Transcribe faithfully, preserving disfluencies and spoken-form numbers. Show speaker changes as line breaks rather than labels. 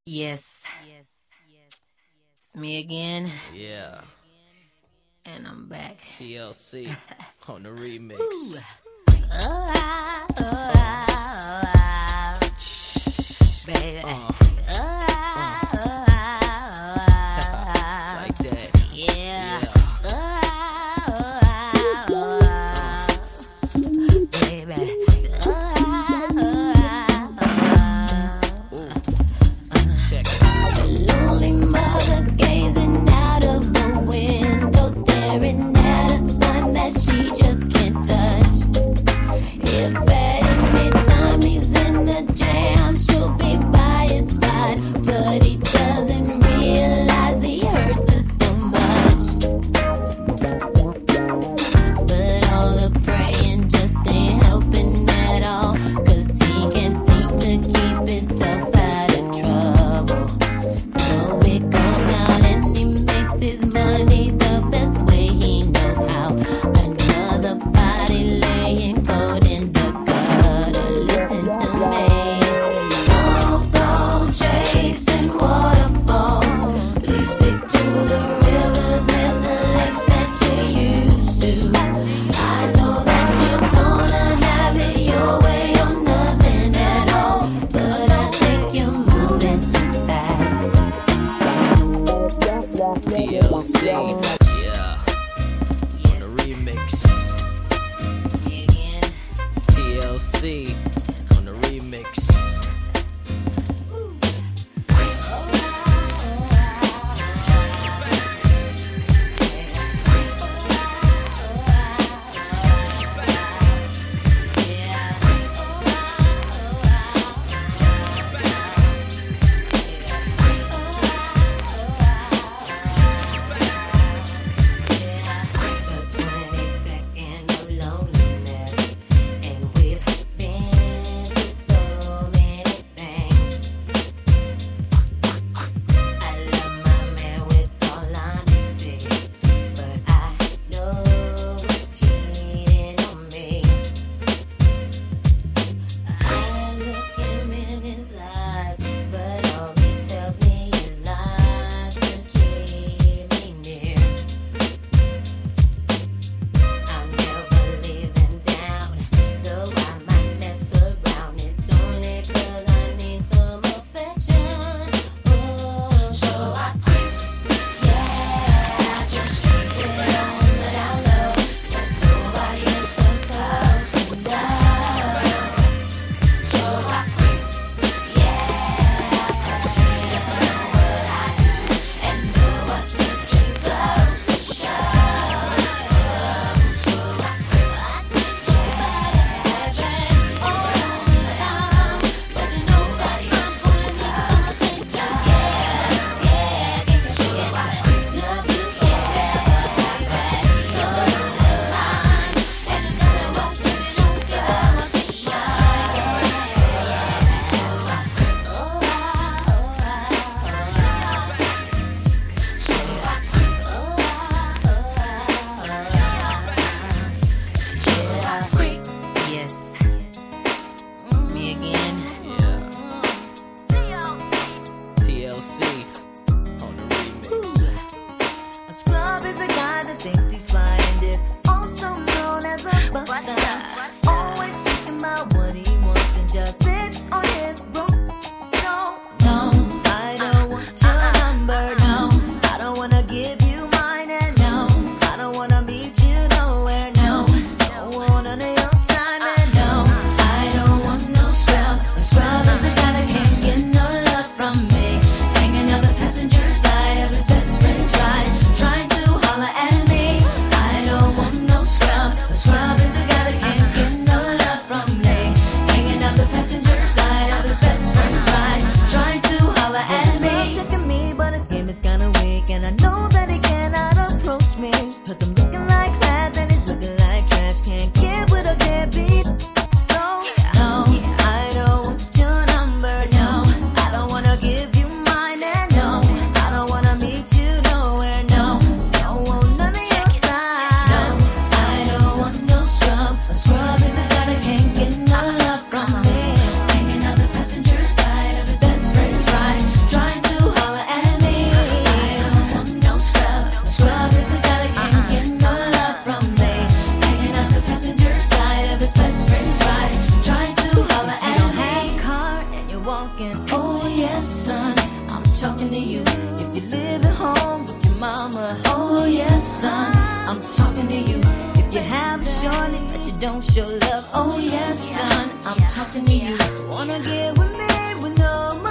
Yes, it's me again,
Yeah,
and I'm back.
T L C on the remix.
Ooh. Oh, ah, oh, ah, oh, ah, baby.
Uh,
Oh, ah, oh, ah,
like that.
yeah.
Yeah.
Oh, ah, oh, ah, oh, ah, baby. Oh, ah, oh, ah, oh,
Ooh,
ah.
check it.
The lonely mother gazing out of the window, staring at a son that she just can't touch. If at any time he's in the jam, she'll be by his side. yes, son, I'm talking to you. If you live at home with your mama, oh yes, son, I'm talking to you. If you have a shorty that you don't show love, oh yes, son, I'm talking to you. Wanna get with me with no